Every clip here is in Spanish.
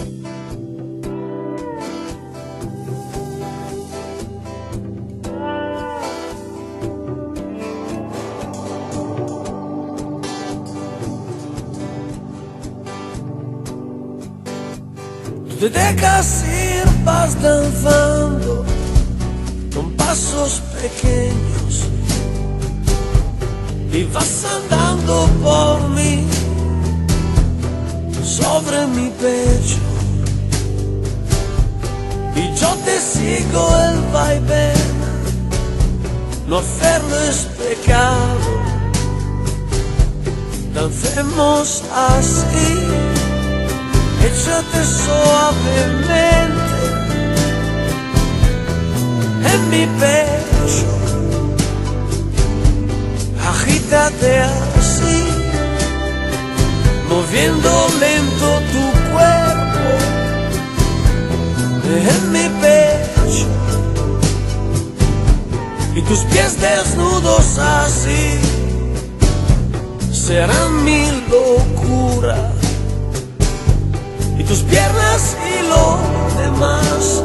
Te dejas ir, vas danzando con pasos pequeños y vas andando por mí, sobre mi pecho, y yo te sigo el vaivén. No hacerlo es pecado, dancemos así. Échate suavemente en mi pecho, agítate así, moviendo lento tu cuerpo en mi pecho, y tus pies desnudos así serán mi locura. Y tus piernas y lo demás,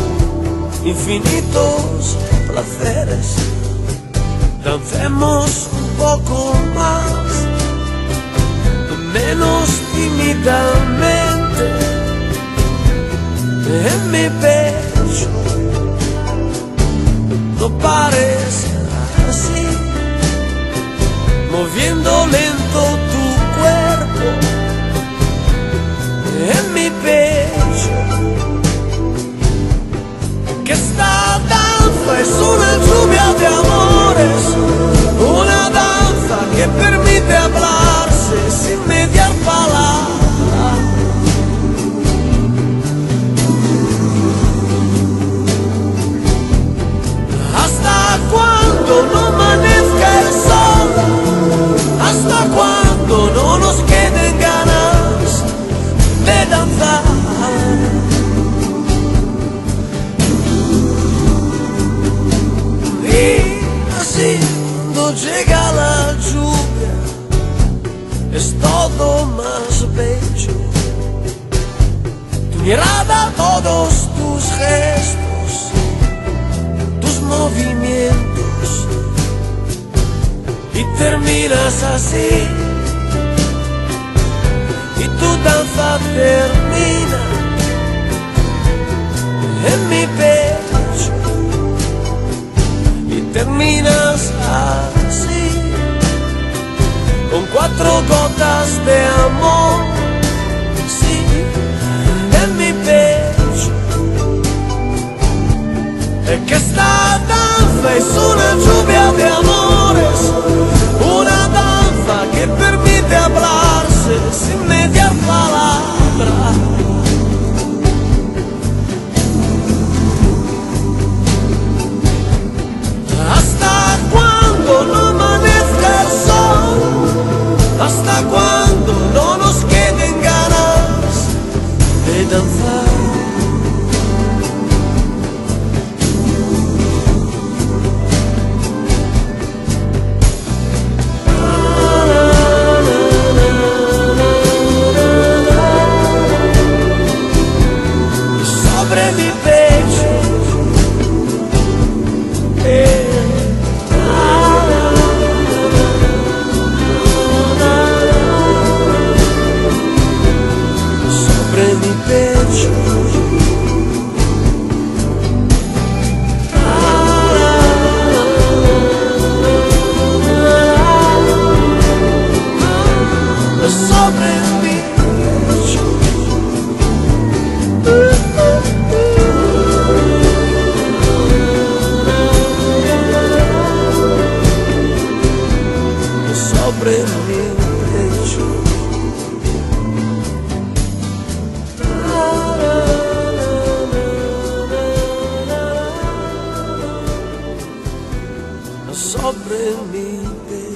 infinitos placeres. Dancemos un poco más, menos tímidamente, en mi pecho. No pares así, moviendo lento tu cuerpo en mi pecho, que esta danza es una lluvia de amores, una danza que permite hablarse sin mediar palabra. Hasta cuando no amanezca el sol, hasta cuando no nos queden ganas de danzar. Y así cuando llega la lluvia es todo más bello. Tu mirada, todos tus gestos, tus movimientos, y terminas así. Y tu danza termina en mi pecho, y terminas así, con 4 gotas de amor, sí, en mi pecho. Es que esta danza es una lluvia de amores, una danza que permite hablarse sin mediar palabra. Hasta cuando no amanezca el sol, hasta cuando no nos queden ganas de danzar. Sobre mi pecho, sobre mi pecho, sobre mi pecho. Sobre mi pecho, sobre mi pecho.